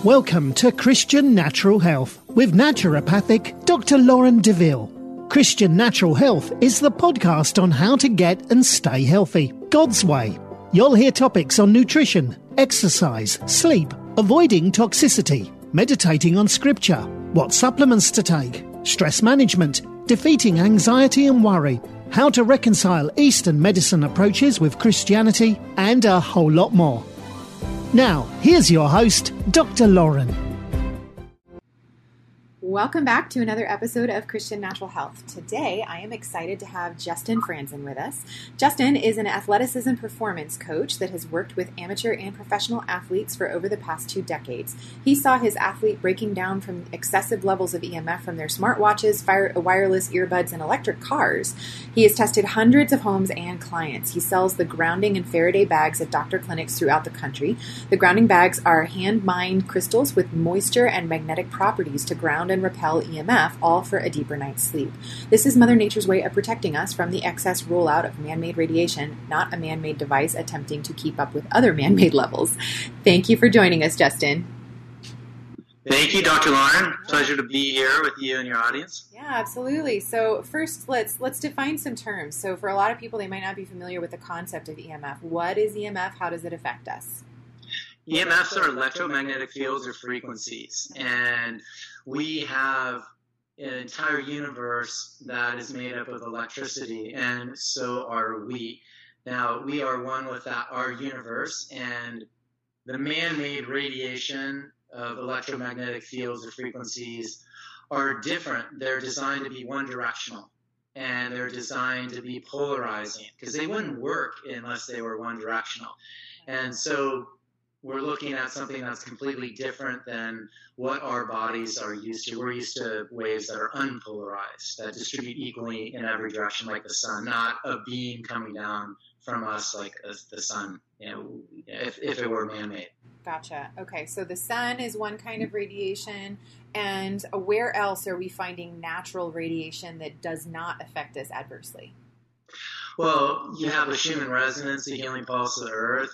Welcome to Christian Natural Health with naturopathic Dr. Lauren DeVille. Christian Natural Health is the podcast on how to get and stay healthy, God's way. You'll hear topics on nutrition, exercise, sleep, avoiding toxicity, meditating on scripture, what supplements to take, stress management, defeating anxiety and worry, how to reconcile Eastern medicine approaches with Christianity, and a whole lot more. Now, here's your host, Dr. Lauren. Welcome back to another episode of Christian Natural Health. Today, I am excited to have Justin Franzen with us. Justin is an athleticism performance coach that has worked with amateur and professional athletes for over the past 2 decades. He saw his athlete breaking down from excessive levels of EMF from their smartwatches, wireless earbuds, and electric cars. He has tested hundreds of homes and clients. He sells the grounding and Faraday bags at doctor clinics throughout the country. The grounding bags are hand-mined crystals with moisture and magnetic properties to ground and repel EMF, all for a deeper night's sleep. This is Mother Nature's way of protecting us from the excess rollout of man-made radiation, not a man-made device attempting to keep up with other man-made levels. Thank you for joining us, Justin. Thank you, Dr. Lauren. Pleasure to be here with you and your audience. Yeah, absolutely. So first, let's define some terms. So for a lot of people, they might not be familiar with the concept of EMF. What is EMF? How does it affect us? EMFs are electromagnetic fields or frequencies, and we have an entire universe that is made up of electricity, and so are we. Now, we are one with our universe, and the man-made radiation of electromagnetic fields or frequencies are different. They're designed to be one-directional, and they're designed to be polarizing, because they wouldn't work unless they were one-directional. And so we're looking at something that's completely different than what our bodies are used to. We're used to waves that are unpolarized, that distribute equally in every direction like the sun, not a beam coming down from us like the sun, if it were man-made. Gotcha. Okay, so the sun is one kind of radiation, and where else are we finding natural radiation that does not affect us adversely? Well, you have the Schumann resonance, the healing pulse of the earth.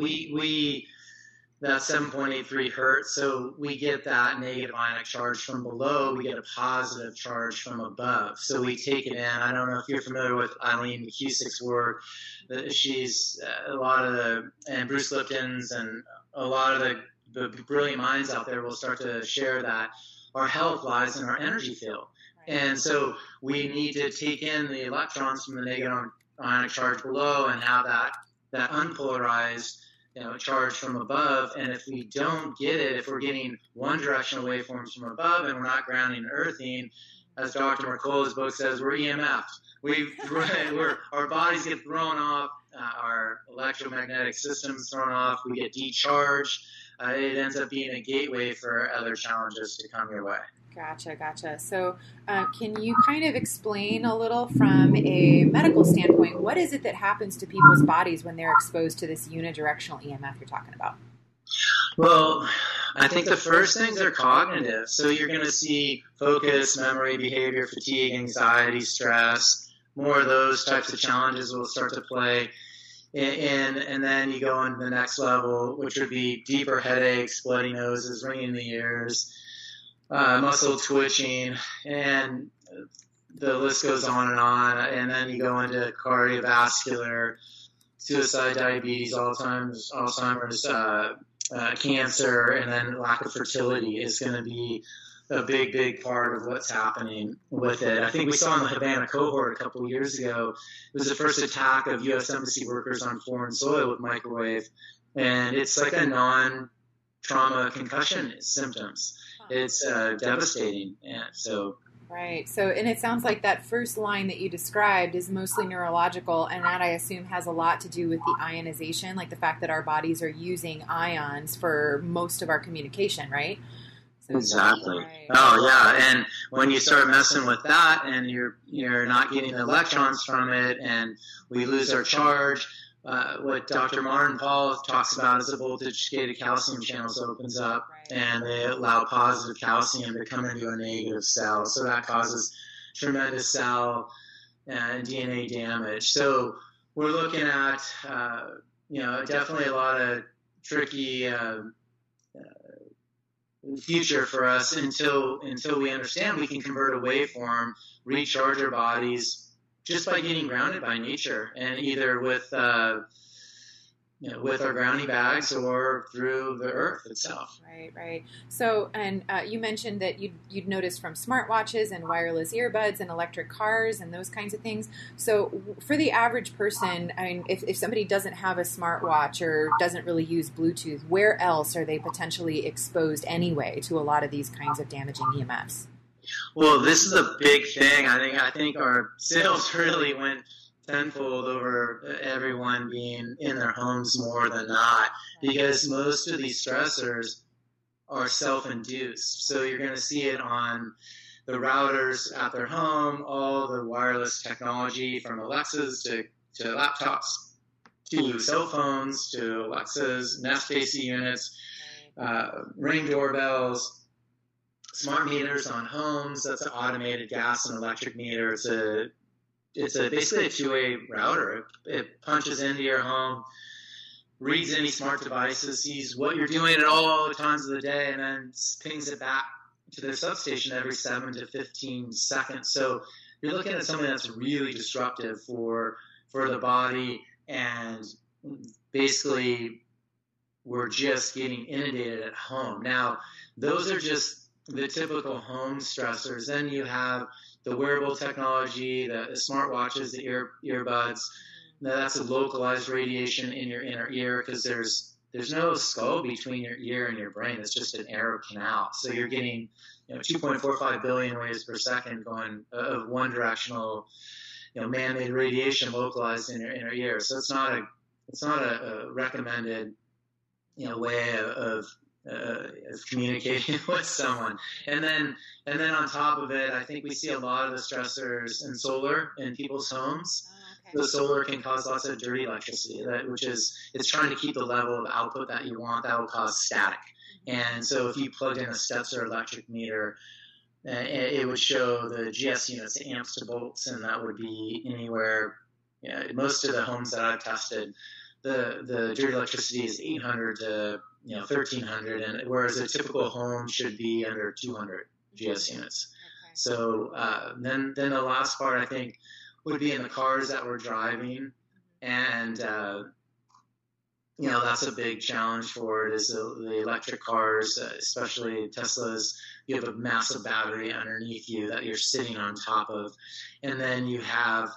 That's 7.83 hertz, so we get that negative ionic charge from below, we get a positive charge from above. So we take it in. I don't know if you're familiar with Eileen McCusick's work. She's and Bruce Lipton's and a lot of the brilliant minds out there will start to share that our health lies in our energy field. Right. And so we need to take in the electrons from the negative ionic charge below and have that unpolarized charge from above. And if we don't get it, if we're getting one directional waveforms from above and we're not grounding and earthing, as Dr. Mercola's book says, we're EMF'd. Our bodies get thrown off, our electromagnetic system's thrown off, we get decharged. It ends up being a gateway for other challenges to come your way. Gotcha. So can you kind of explain a little from a medical standpoint, what is it that happens to people's bodies when they're exposed to this unidirectional EMF you're talking about? Well, I think the first things are cognitive. So you're going to see focus, memory, behavior, fatigue, anxiety, stress. More of those types of challenges will start to play. And then you go into the next level, which would be deeper headaches, bloody noses, ringing in the ears, muscle twitching, and the list goes on. And then you go into cardiovascular, suicide, diabetes, Alzheimer's, cancer, and then lack of fertility is going to be a big part of what's happening with it. I think we saw in the Havana cohort a couple of years ago, it was the first attack of U.S. Embassy workers on foreign soil with microwave, and it's like a non-trauma concussion symptoms. It's devastating. And so. Right. So, and it sounds like that first line that you described is mostly neurological, and that I assume has a lot to do with the ionization, like the fact that our bodies are using ions for most of our communication, right? So, exactly. Right. Oh, yeah. And when you start messing with that and you're not getting the electrons from it and we lose our charge, what Dr. Martin Paul talks about is the voltage-gated calcium channels opens up, right, and they allow positive calcium to come into a negative cell. So that causes tremendous cell and DNA damage. So we're looking at, definitely a lot of tricky future for us until we understand we can convert a waveform, recharge our bodies just by getting grounded by nature, and either with with our grounding bags or through the earth itself. Right. So, and you mentioned that you'd noticed from smartwatches and wireless earbuds and electric cars and those kinds of things. So, for the average person, I mean, if somebody doesn't have a smartwatch or doesn't really use Bluetooth, where else are they potentially exposed anyway to a lot of these kinds of damaging EMFs? Well, this is a big thing. I think our sales really went tenfold over everyone being in their homes more than not, because most of these stressors are self-induced. So you're going to see it on the routers at their home, all the wireless technology from Alexas to laptops, to cell phones, to Alexas, Nest AC units, Ring doorbells, smart meters on homes. That's an automated gas and electric meter. It's basically a two-way router. It punches into your home, reads any smart devices, sees what you're doing at all times of the day, and then pings it back to the substation every 7 to 15 seconds. So you're looking at something that's really disruptive for the body, and basically we're just getting inundated at home. Now, those are just the typical home stressors. Then you have the wearable technology, the smartwatches, the earbuds. Now, that's a localized radiation in your inner ear, because there's no skull between your ear and your brain. It's just an arrow canal. So you're getting 2.45 billion waves per second going of one directional man-made radiation localized in your inner ear. So it's not a recommended way of communicating with someone. And then on top of it, I think we see a lot of the stressors in solar in people's homes. The solar can cause lots of dirty electricity, it's trying to keep the level of output that you want. That will cause static. And so if you plugged in a Stetzer electric meter, it would show the GS units, the amps to volts, and that would be anywhere. Most of the homes that I've tested, the dirty electricity is 800 to 1300, and whereas a typical home should be under 200 GS units. Okay. So then the last part, I think, would be in the cars that we're driving, and that's a big challenge for it, is the electric cars, especially Teslas. You have a massive battery underneath you that you're sitting on top of, and then you have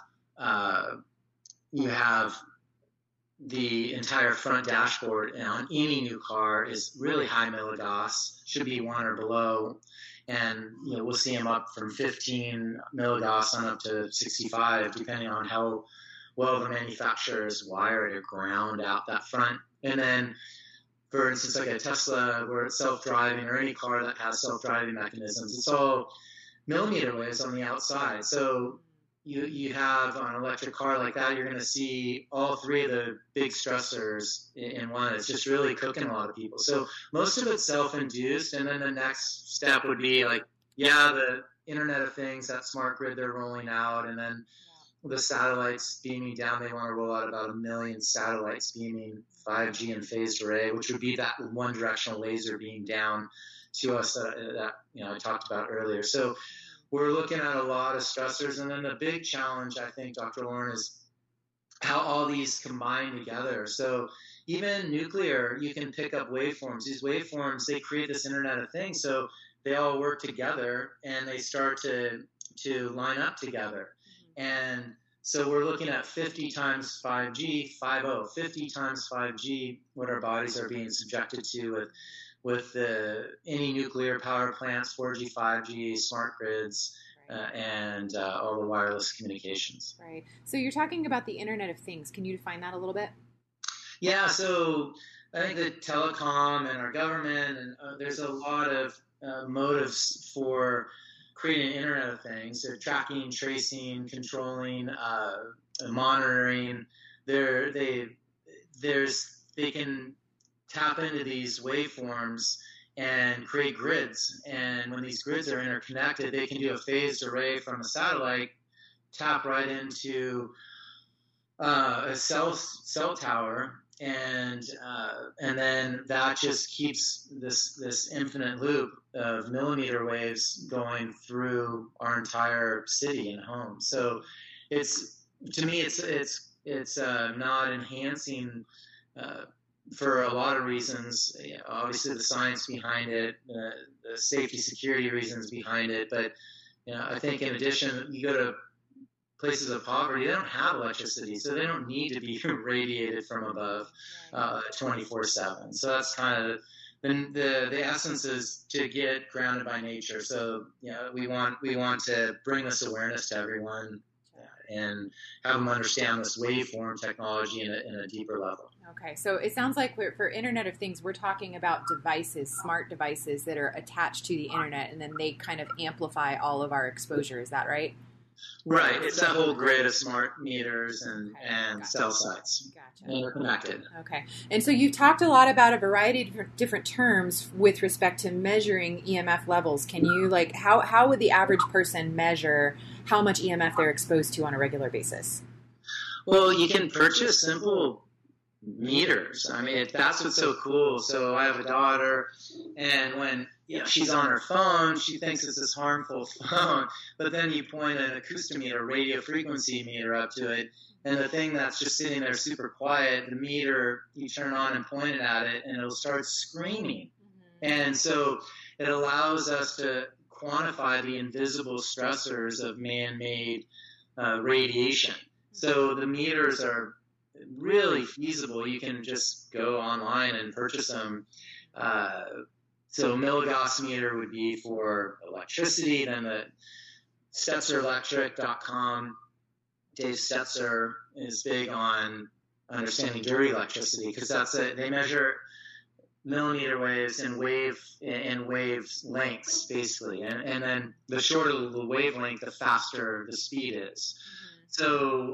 the entire front dashboard on any new car is really high milligauss, should be 1 or below. And we'll see them up from 15 milligauss on up to 65, depending on how well the manufacturers wired or ground out that front. And then, for instance, like a Tesla, where it's self-driving, or any car that has self-driving mechanisms, it's all millimeter waves on the outside. So you have on an electric car like that, you're going to see all three of the big stressors in one. It's just really cooking a lot of people. So most of it's self-induced, and then the next step would be the Internet of Things, that smart grid they're rolling out, and then the satellites beaming down. They want to roll out about 1 million satellites beaming 5G and phased array, which would be that one directional laser beam down to us that I talked about earlier. So we're looking at a lot of stressors. And then the big challenge, I think, Dr. Lauren, is how all these combine together. So even nuclear, you can pick up waveforms. These waveforms, they create this Internet of Things. So they all work together, and they start to line up together. And so we're looking at 50 times 5G, 50 times 5G, what our bodies are being subjected to with any nuclear power plants, 4G, 5G, smart grids, and all the wireless communications. Right. So you're talking about the Internet of Things. Can you define that a little bit? Yeah. So I think the telecom and our government, and there's a lot of motives for creating an Internet of Things. They're tracking, tracing, controlling, monitoring. They can tap into these waveforms and create grids. And when these grids are interconnected, they can do a phased array from a satellite, tap right into a cell tower, and then that just keeps this infinite loop of millimeter waves going through our entire city and home. So to me it's not enhancing for a lot of reasons. Obviously the science behind it, the safety security reasons behind it, but I think in addition, you go to places of poverty, they don't have electricity, so they don't need to be radiated from above 24/7. So that's kind of the essence, is to get grounded by nature. So we want to bring this awareness to everyone and have them understand this waveform technology in a deeper level. Okay, so it sounds like for Internet of Things, we're talking about devices, smart devices that are attached to the internet, and then they kind of amplify all of our exposure. Is that right? Right. It's a whole grid of smart meters and Gotcha. cell sites. Gotcha. And they're connected. Okay. And so you've talked a lot about a variety of different terms with respect to measuring EMF levels. Can you, how would the average person measure how much EMF they're exposed to on a regular basis? Well, you can purchase simple meters. I mean, that's what's so cool. So I have a daughter, and when she's on her phone, she thinks it's this harmful phone, but then you point an acoustometer, radio frequency meter up to it, and the thing that's just sitting there super quiet, the meter, you turn on and point it at it, and it'll start screaming. And so it allows us to quantify the invisible stressors of man-made radiation. So the meters are really feasible. You can just go online and purchase them. So milligauss meter would be for electricity. Then the StetzerElectric.com. Dave Stetzer is big on understanding dirty electricity, because they measure millimeter waves and wave lengths basically, and then the shorter the wavelength, the faster the speed is. So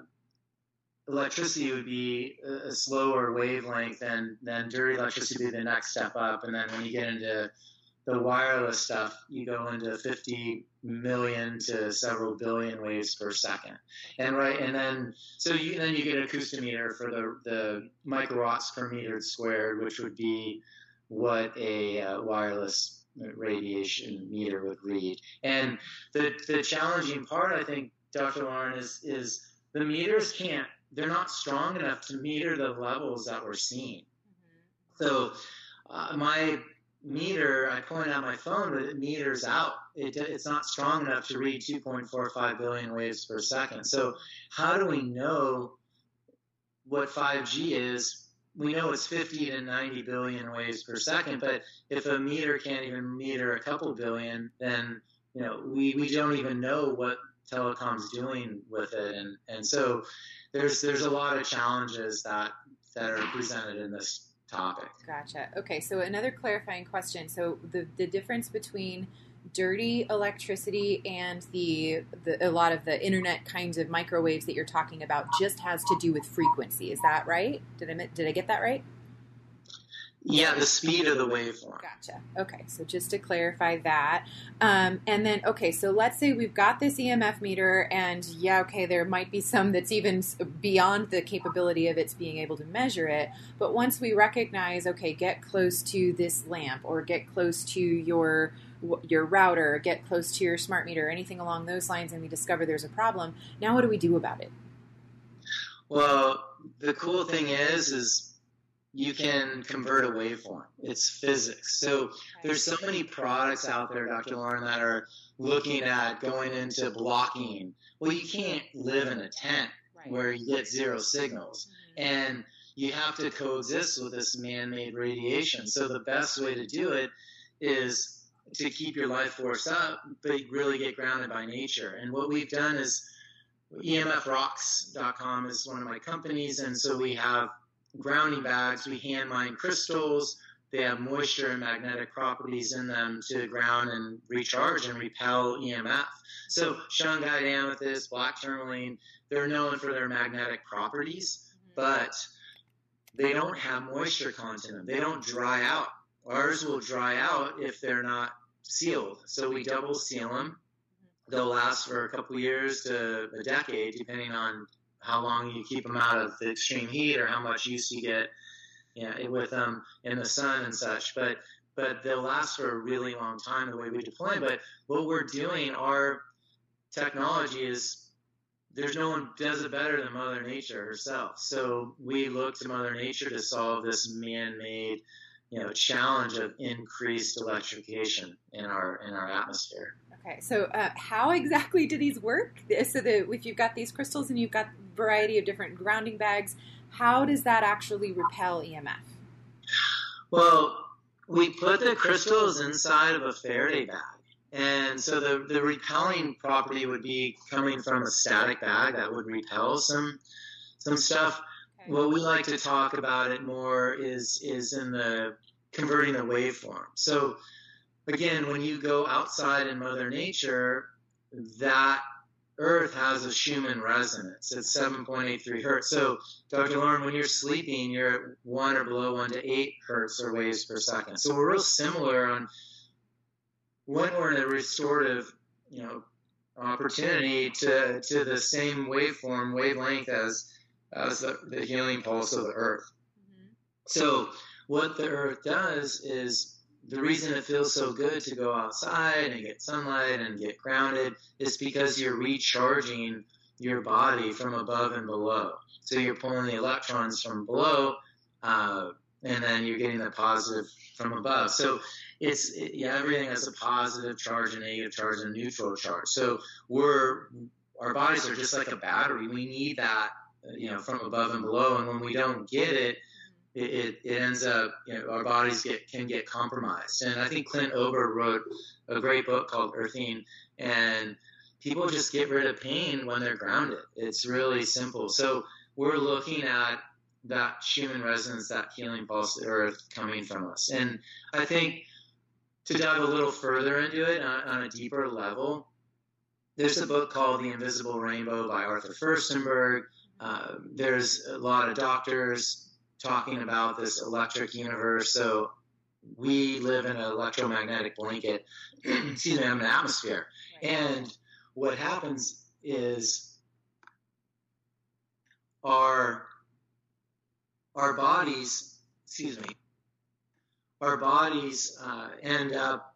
electricity would be a slower wavelength, and then dirty electricity would be the next step up. And then when you get into the wireless stuff, you go into 50 million to several billion waves per second. And then you get an acoustometer for the microwatts per meter squared, which would be what a wireless radiation meter would read. And the challenging part, I think, Dr. Lauren, is the meters they're not strong enough to meter the levels that we're seeing. So my meter, I point out my phone, but it meters out. It's not strong enough to read 2.45 billion waves per second. So how do we know what 5G is? We know it's 50 to 90 billion waves per second, but if a meter can't even meter a couple billion, then we don't even know what telecom's doing with it. And so there's a lot of challenges that are presented in this topic. Gotcha. Okay, so another clarifying question. So the difference between dirty electricity and a lot of the internet kinds of microwaves that you're talking about just has to do with frequency. Is that right? Did I get that right? Yeah, the speed of the waveform. Gotcha. Okay, so just to clarify that. And then, okay, so let's say we've got this EMF meter, and there might be some that's even beyond the capability of its being able to measure it. But once we recognize, okay, get close to this lamp, or get close to your router, get close to your smart meter, anything along those lines, and we discover there's a problem, now what do we do about it? Well, the cool thing is you can convert a waveform. It's physics. So there's so many products out there, Dr. Lauren, that are looking at going into blocking. Well, you can't live in a tent where you get zero signals. And you have to coexist with this man-made radiation. So the best way to do it is to keep your life force up, but really get grounded by nature. And what we've done is EMFrocks.com is one of my companies, and so we have grounding bags. We hand mine crystals. They have moisture and magnetic properties in them to ground and recharge and repel EMF. So shungite, amethyst, black tourmaline, they're known for their magnetic properties, but they don't have moisture content in them. They don't dry out. Ours will dry out if they're not sealed. So we double seal them. They'll last for a couple years to a decade, depending on how long you keep them out of the extreme heat or how much use you get with them in the sun and such. But they'll last for a really long time the way we deploy. But what we're doing, our technology is, there's no one does it better than Mother Nature herself. So we look to Mother Nature to solve this man-made, challenge of increased electrification in our atmosphere. Okay, so how exactly do these work? So if you've got these crystals and you've got a variety of different grounding bags, how does that actually repel EMF? Well, we put the crystals inside of a Faraday bag. And so the repelling property would be coming from a static bag that would repel some stuff. Okay. What we like to talk about it more is in the converting the waveform. So again, when you go outside in Mother Nature, that Earth has a Schumann resonance at 7.83 hertz. So, Dr. Lauren, when you're sleeping, you're at 1 or below 1 to 8 hertz or waves per second. So we're real similar on when we're in a restorative, opportunity to the same wavelength as the healing pulse of the Earth. Mm-hmm. So what the Earth does is, the reason it feels so good to go outside and get sunlight and get grounded is because you're recharging your body from above and below. So you're pulling the electrons from below, and then you're getting the positive from above. So everything has a positive charge, a negative charge, and a neutral charge. So our bodies are just like a battery. We need that, from above and below. And when we don't get it, it ends up, our bodies can get compromised. And I think Clint Ober wrote a great book called Earthing, and people just get rid of pain when they're grounded. It's really simple. So we're looking at that Schumann resonance, that healing pulse of the Earth coming from us. And I think to dive a little further into it on a deeper level, there's a book called The Invisible Rainbow by Arthur Firstenberg. There's a lot of doctors talking about this electric universe. So we live in an electromagnetic blanket, in an atmosphere. Right. And what happens is our bodies, end up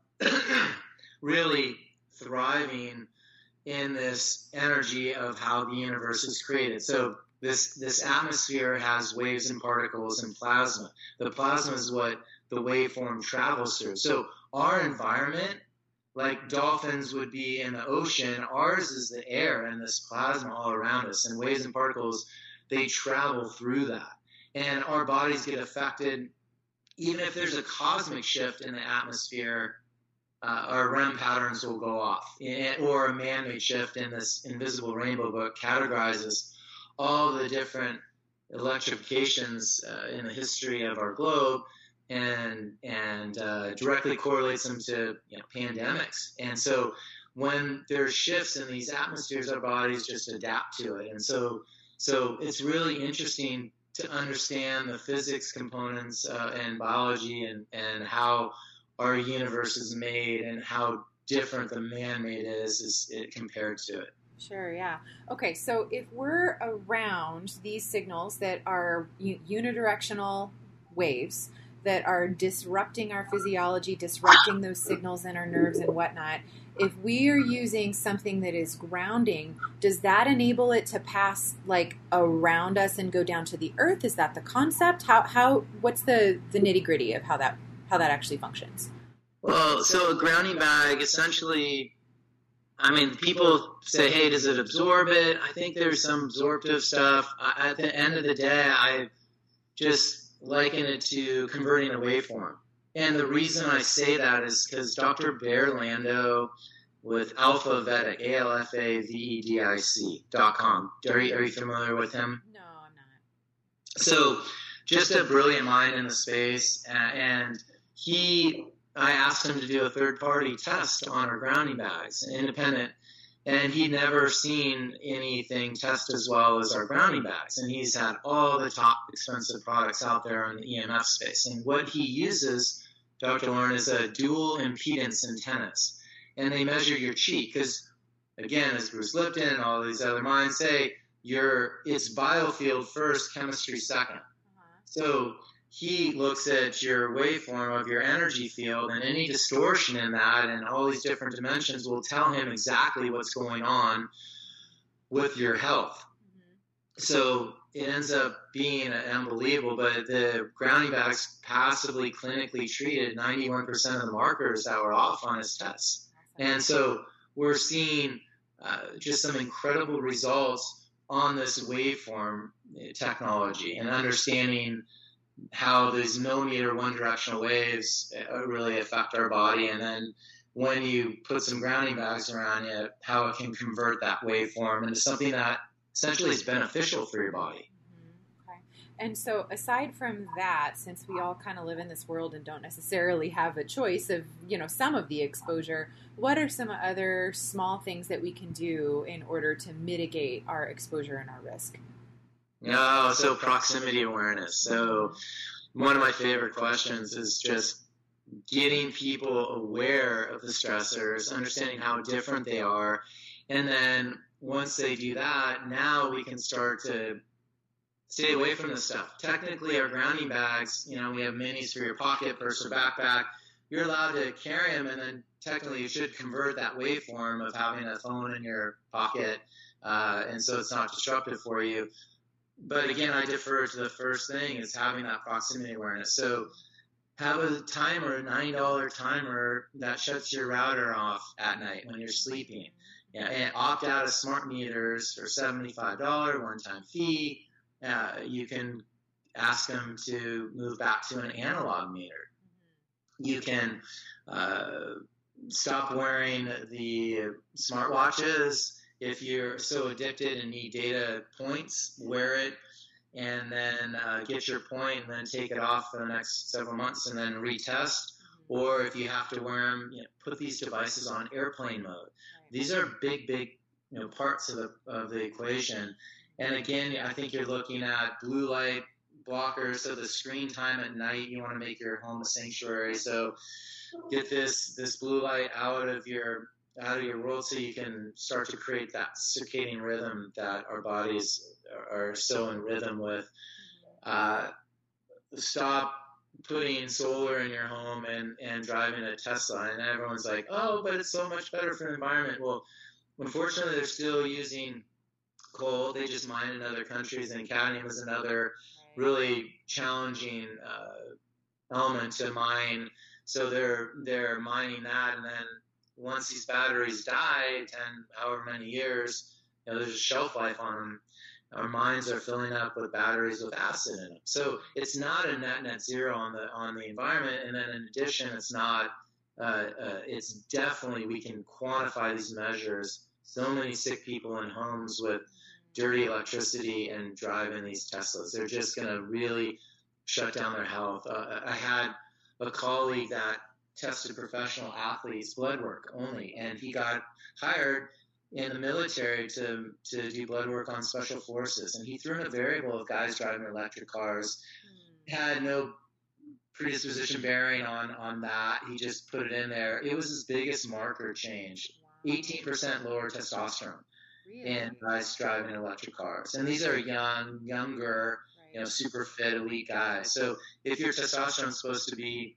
really thriving in this energy of how the universe is created. So this atmosphere has waves and particles and plasma. The plasma is what the waveform travels through. So our environment, like dolphins would be in the ocean, ours is the air and this plasma all around us. And waves and particles, they travel through that. And our bodies get affected. Even if there's a cosmic shift in the atmosphere, our REM patterns will go off. Or a man-made shift in this Invisible Rainbow book categorizes all the different electrifications in the history of our globe and directly correlates them to pandemics. And so when there's shifts in these atmospheres, our bodies just adapt to it. And so it's really interesting to understand the physics components and biology and how our universe is made and how different the man-made is compared to it. Sure, yeah. Okay, so if we're around these signals that are unidirectional waves that are disrupting our physiology, disrupting those signals in our nerves and whatnot, if we are using something that is grounding, does that enable it to pass like around us and go down to the earth? Is that the concept? What's the nitty-gritty of how that actually functions? Well, so a grounding bag essentially, people say, hey, does it absorb it? I think there's some absorptive stuff. At the end of the day, I just liken it to converting a waveform. And the reason I say that is because Dr. Bear Lando with AlphaVedic, AlphaVedic.com. Are you familiar with him? No, I'm not. So just a brilliant mind in the space. And I asked him to do a third-party test on our grounding bags, independent, and he'd never seen anything test as well as our grounding bags. And he's had all the top expensive products out there in the EMF space. And what he uses, Dr. Lauren, is a dual impedance antennas. And they measure your chi because, again, as Bruce Lipton and all these other minds say, it's biofield first, chemistry second. So he looks at your waveform of your energy field, and any distortion in that and all these different dimensions will tell him exactly what's going on with your health. So it ends up being unbelievable, but the grounding bags passively clinically treated 91% of the markers that were off on his tests. And so we're seeing just some incredible results on this waveform technology and understanding how these millimeter one directional waves really affect our body. And then when you put some grounding bags around it, how it can convert that waveform into something that essentially is beneficial for your body. Okay. And so aside from that, since we all kind of live in this world and don't necessarily have a choice of, some of the exposure, what are some other small things that we can do in order to mitigate our exposure and our risk? So proximity awareness. So one of my favorite questions is just getting people aware of the stressors, understanding how different they are, and then once they do that, now we can start to stay away from this stuff. Technically, our grounding bags, we have minis for your pocket, purse, or backpack. You're allowed to carry them, and then technically you should convert that waveform of having a phone in your pocket, and so it's not disruptive for you. But again, I defer to the first thing is having that proximity awareness. So have a timer, a $90 timer that shuts your router off at night when you're sleeping. And opt out of smart meters for $75 one-time fee. You can ask them to move back to an analog meter. You can stop wearing the smartwatches. If you're so addicted and need data points, wear it and then get your point and then take it off for the next several months and then retest. Or if you have to wear them, put these devices on airplane mode. These are big, parts of the equation. And again, I think you're looking at blue light blockers. So the screen time at night, you want to make your home a sanctuary. So get this blue light out of your world so you can start to create that circadian rhythm that our bodies are so in rhythm with. Stop putting solar in your home and driving a Tesla. And everyone's like, oh, but it's so much better for the environment. Well, unfortunately, they're still using coal. They just mine in other countries, and cadmium is another really challenging element to mine. So they're mining that, and then once these batteries die, however many years, there's a shelf life on them. Our mines are filling up with batteries with acid in them. So it's not a net zero on the environment. And then in addition, it's not. It's definitely, we can quantify these measures. So many sick people in homes with dirty electricity and driving these Teslas. They're just going to really shut down their health. I had a colleague that tested professional athletes' blood work only, and he got hired in the military to do blood work on special forces, and he threw in a variable of guys driving electric cars. Had no predisposition bearing on that. He just put it in there. It was his biggest marker change. 18% lower testosterone in guys driving electric cars, and these are younger, super fit elite guys. So if your testosterone is supposed to be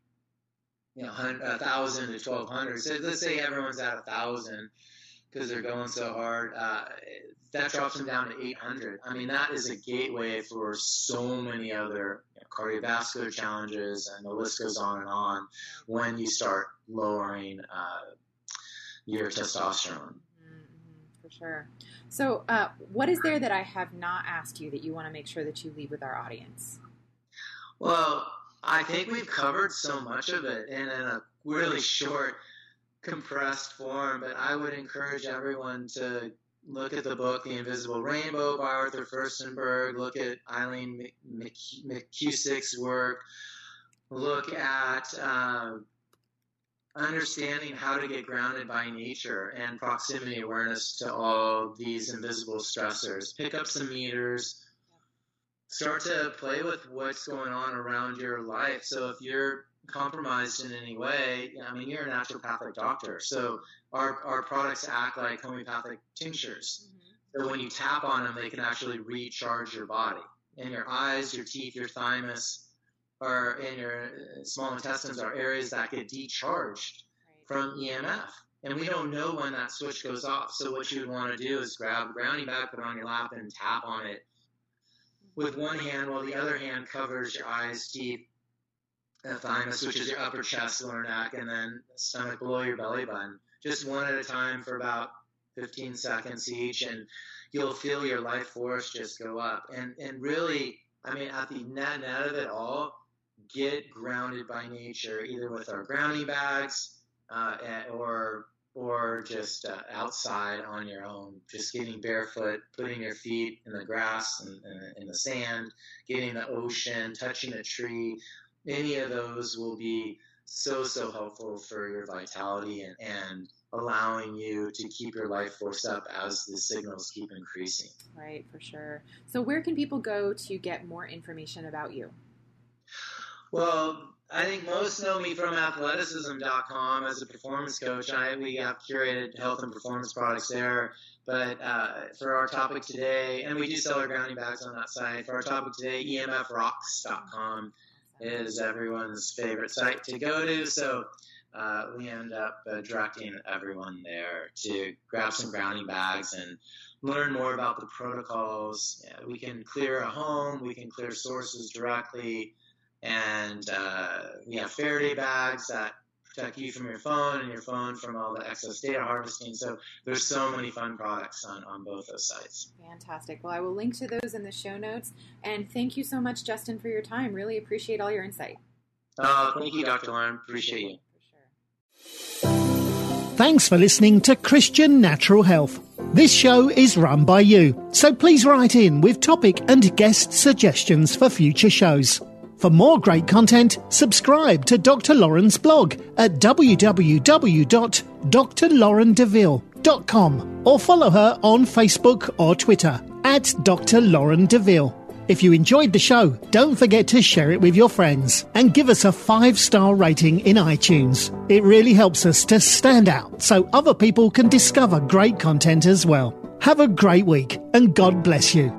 1,000 to 1,200, so let's say everyone's at 1,000 because they're going so hard, that drops them down to 800. I mean, that is a gateway for so many other cardiovascular challenges, and the list goes on when you start lowering your testosterone. For sure. So what is there that I have not asked you that you want to make sure that you leave with our audience? Well, I think we've covered so much of it in a really short, compressed form, but I would encourage everyone to look at the book, The Invisible Rainbow by Arthur Firstenberg, look at Eileen McCusick's work, look at understanding how to get grounded by nature and proximity awareness to all these invisible stressors. Pick up some meters, start to play with what's going on around your life. So if you're compromised in any way, I mean, you're a naturopathic doctor. So our products act like homeopathic tinctures. that when you tap on them, they can actually recharge your body. And your eyes, your teeth, your thymus, and your small intestines are areas that get decharged from EMF. And we don't know when that switch goes off. So what you would want to do is grab a grounding bag, put it on your lap, and tap on it with one hand, while the other hand covers your eyes, teeth, and thymus, which is your upper chest, lower neck, and then stomach below your belly button. Just one at a time for about 15 seconds each, and you'll feel your life force just go up. And really, I mean, at the net of it all, get grounded by nature, either with our grounding bags, or just outside on your own, just getting barefoot, putting your feet in the grass and in the sand, getting the ocean, touching a tree. Any of those will be so helpful for your vitality and allowing you to keep your life force up as the signals keep increasing. Right, for sure. So where can people go to get more information about you? Well, I think most know me from athleticism.com as a performance coach. We have curated health and performance products there. But for our topic today, and we do sell our grounding bags on that site. For our topic today, emfrocks.com is everyone's favorite site to go to. So we end up directing everyone there to grab some grounding bags and learn more about the protocols. We can clear a home. We can clear sources directly. And we have Faraday bags that protect you from your phone and your phone from all the excess data harvesting. So there's so many fun products on both those sites. Fantastic. Well, I will link to those in the show notes. And thank you so much, Justin, for your time. Really appreciate all your insight. Thank you, Dr. Lauren. Appreciate you. For sure. Thanks for listening to Christian Natural Health. This show is run by you, so please write in with topic and guest suggestions for future shows. For more great content, subscribe to Dr. Lauren's blog at www.drlaurendeville.com or follow her on Facebook or Twitter at Dr. Lauren DeVille. If you enjoyed the show, don't forget to share it with your friends and give us a 5-star rating in iTunes. It really helps us to stand out so other people can discover great content as well. Have a great week and God bless you.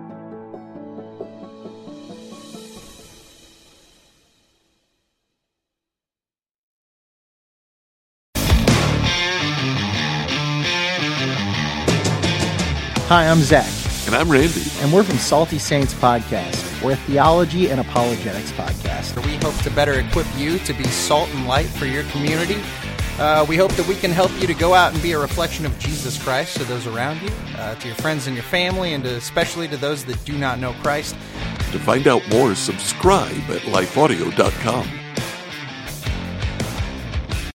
Hi, I'm Zach. And I'm Randy. And we're from Salty Saints Podcast. We're a theology and apologetics podcast. We hope to better equip you to be salt and light for your community. We hope that we can help you to go out and be a reflection of Jesus Christ to those around you, to your friends and your family, and especially to those that do not know Christ. To find out more, subscribe at lifeaudio.com.